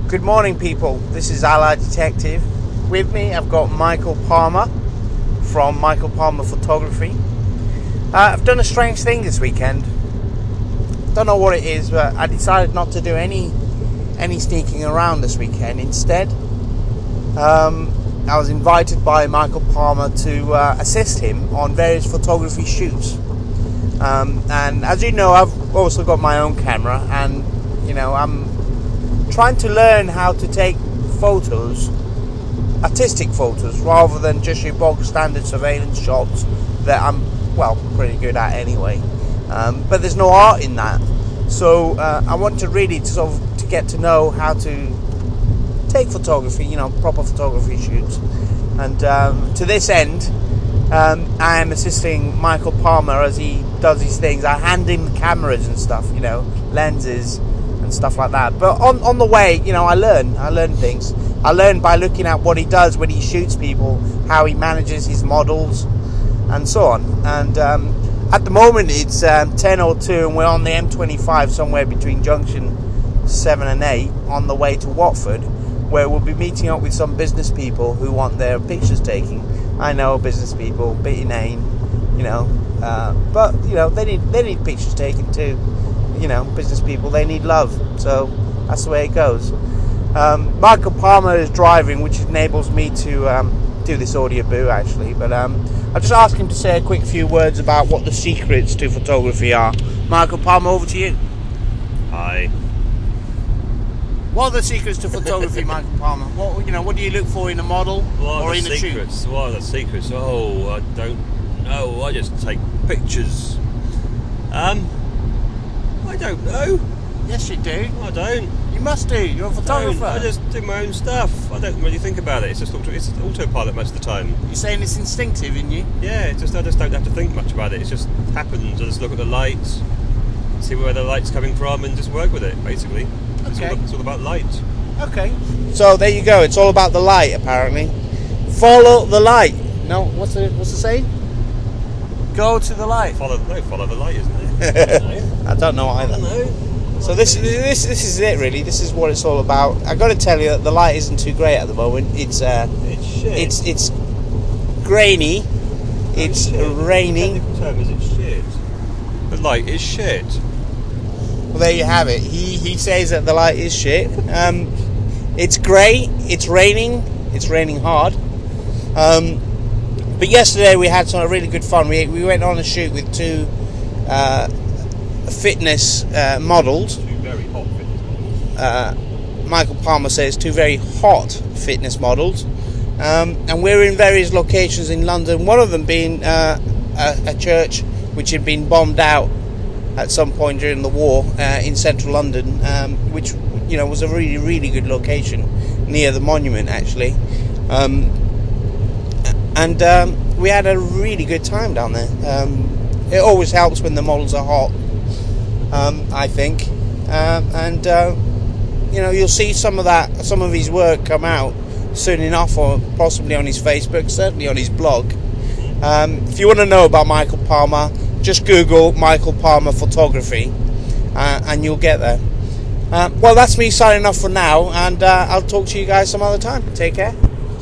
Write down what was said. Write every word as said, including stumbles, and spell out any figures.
Good morning, people. This is Allied Detective. With me, I've got Michael Palmer from Michael Palmer Photography. Uh, I've done a strange thing this weekend. Don't know what it is, but I decided not to do any any sneaking around this weekend. Instead, um, I was invited by Michael Palmer to uh, assist him on various photography shoots. Um, and as you know, I've also got my own camera, and you know, I'm trying to learn how to take photos, artistic photos, rather than just your bog standard surveillance shots that I'm, well, pretty good at anyway. Um, but there's no art in that. So uh, I want to really sort of to get to know how to take photography, you know, proper photography shoots. And um, to this end, um, I am assisting Michael Palmer as he does these things. I hand him cameras and stuff, you know, lenses and stuff like that. But on, on the way, you know, I learn. I learn things. I learn by looking at what he does when he shoots people, how he manages his models, and so on. And um, at the moment, it's um, ten oh two, and we're on the M twenty-five, somewhere between junction seven and eight, on the way to Watford, where we'll be meeting up with some business people who want their pictures taken. I know business people, bit inane, you know, uh, but you know they need they need pictures taken too. You know, business people, they need love, so that's the way it goes. Um, Michael Palmer is driving, which enables me to um, do this audio boo, actually. But um, I'll just ask him to say a quick few words about what the secrets to photography are. Michael Palmer, over to you. Hi. What are the secrets to photography, Michael Palmer? What you know? What do you look for in a model What or are in the a shoot? secrets? What are the secrets? Oh, I don't know. I just take pictures. Um, I don't know. Yes, you do. I don't. You must do. You're a photographer. I just do my own stuff. I don't really think about it. It's just auto, it's autopilot most of the time. You're saying it's instinctive in you? Yeah, it's just I just don't have to think much about it. It just happens. I just look at the lights, see where the light's coming from, and just work with it. Basically, it's, Okay. all, it's all about light. Okay. So there you go. It's all about the light, apparently. Follow the light. No, what's the what's the saying? Go to the light. Follow, no, follow the light, isn't it? I don't know either. I don't know. So this this this is it, really. This is what it's all about. I got to tell you that the light isn't too great at the moment. It's uh, It's shit. it's it's grainy. It's shit. raining. The technical term is it's shit. The light is shit. Well, there you have it. He he says that the light is shit. Um, it's grey. It's raining. It's raining hard. Um, but yesterday we had some really good fun. We we went on a shoot with two uh, fitness uh, models. Two very hot fitness models. Uh, Michael Palmer says two very hot fitness models, um, and we're in various locations in London. One of them being uh, a, a church which had been bombed out at some point during the war uh, in central London, um, which you know was a really really good location near the monument actually, um, and um, we had a really good time down there. Um, it always helps when the models are hot. Um, I think, uh, and uh, you know you'll see some of that, some of his work come out soon enough, or possibly on his Facebook, certainly on his blog. Um, if you want to know about Michael Palmer, just Google Michael Palmer Photography, uh, and you'll get there. Uh, well, that's me signing off for now, and uh, I'll talk to you guys some other time. Take care.